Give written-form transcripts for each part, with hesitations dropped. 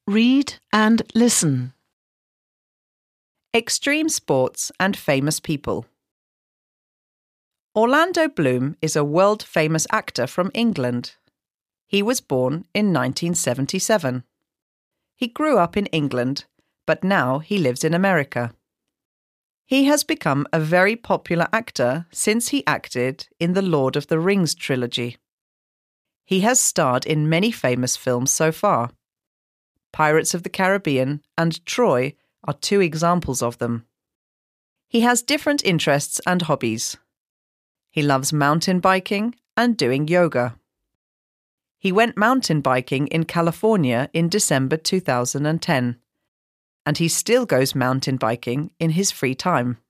Read and listen. Extreme sports and famous people. Orlando Bloom is a world-famous actor from England. He was born in 1977. He grew up in England, but now he lives in America. He has become a very popular actor since he acted in the Lord of the Rings trilogy. He has starred in many famous films so far. Pirates of the Caribbean and Troy are two examples of them. He has different interests and hobbies. He loves mountain biking and doing yoga. He went mountain biking in California in December 2010, and he still goes mountain biking in his free time.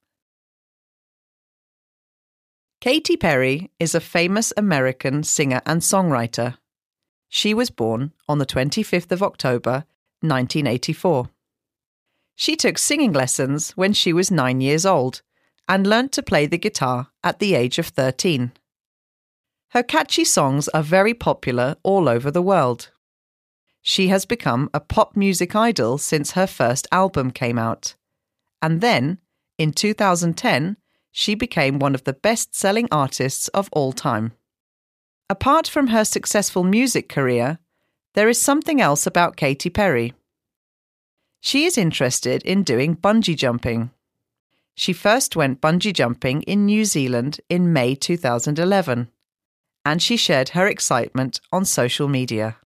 Katy Perry is a famous American singer and songwriter. She was born on the 25th of October, 1984. She took singing lessons when she was 9 years old and learnt to play the guitar at the age of 13. Her catchy songs are very popular all over the world. She has become a pop music idol since her first album came out. And then, in 2010, she became one of the best-selling artists of all time. Apart from her successful music career, there is something else about Katy Perry. She is interested in doing bungee jumping. She first went bungee jumping in New Zealand in May 2011, and she shared her excitement on social media.